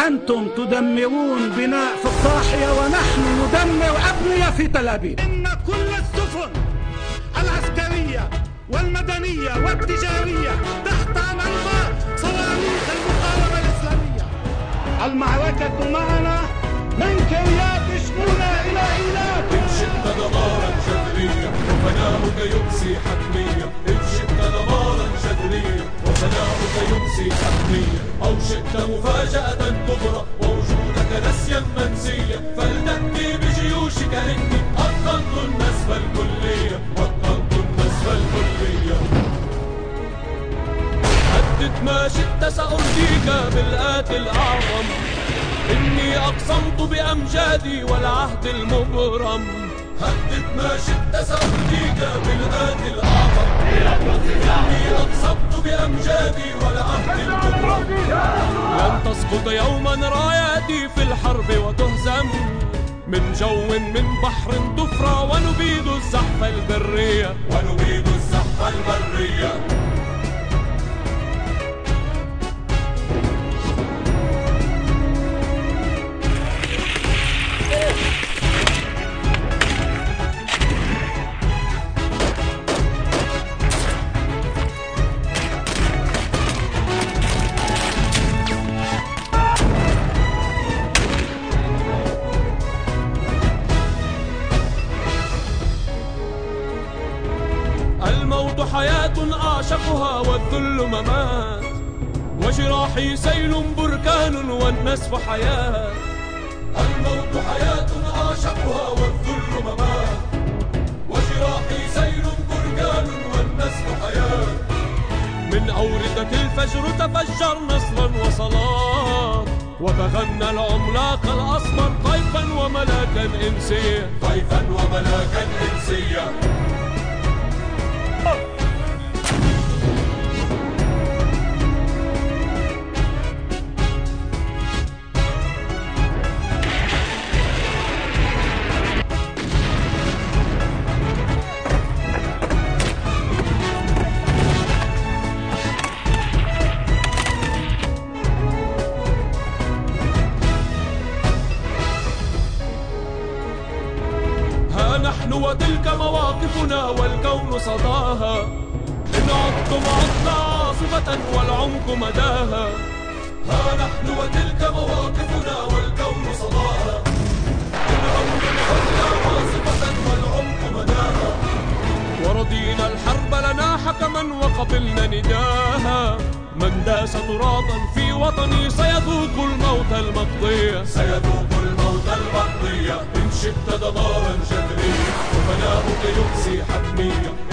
أنتم تدمرون بناء في الضاحية ونحن ندمر أبنية في تل أبيب. إن كل السفن العسكرية والمدنية والتجارية تحت منفى صواريخ المقاومة الإسلامية. المعركة معنا من كريات شمونا إلى إيلات. إن شئت دمارا جذريا وفناؤك يمسي حتميا. إن شئت دمارا جذريا وفناؤك يمسي حتميا. أو شئت مفاجأة كبرى ووجودك نسيا منسيا. فلتأتي بجيوشك إني أتقنت النسف الكلية. أتقنت النسف الكلية. هدد ما شئت سأرضيك بالآتي الأعظم. إني أقسمت بأمجادي والعهد المبرم. هدد ما شئت سأرضيك بالآتي الأعظم. إني أقسمت بأمجادي والعهد المبرم. لن تسقط يوما راياتي في الحرب وتهزم. من جو من بحر تفرى ونبيد الزحف البرية. ونبيد الزحف البرية. الموت حياة أعشقها والذل ممات. وجراحي سيل بركان والنسف حياة. الموت حياة أعشقها والذل ممات. وجراحي سيل بركان والنسف حياة. من أوردة الفجر تفجر نصرا وصلاة. وتغنى العملاق الأسمر طيفا وملاكا إنسيا. طيفا وملاكا إنسيا. نحن وتلك مواقفنا والكون صداها. إن عدتم عدنا عاصفة والعمق مداها. ها نحن وتلك مواقفنا والكون صداها. إن عدتم عدنا عاصفة والعمق مداها. ورضينا الحرب لنا حكما وقبلنا نداها. من داس ترابا في وطني سيذوق الموت المقضية. سيذوق الموت المقضية. إن شئت دمارا جذريا وفناؤك يمسي حتميا.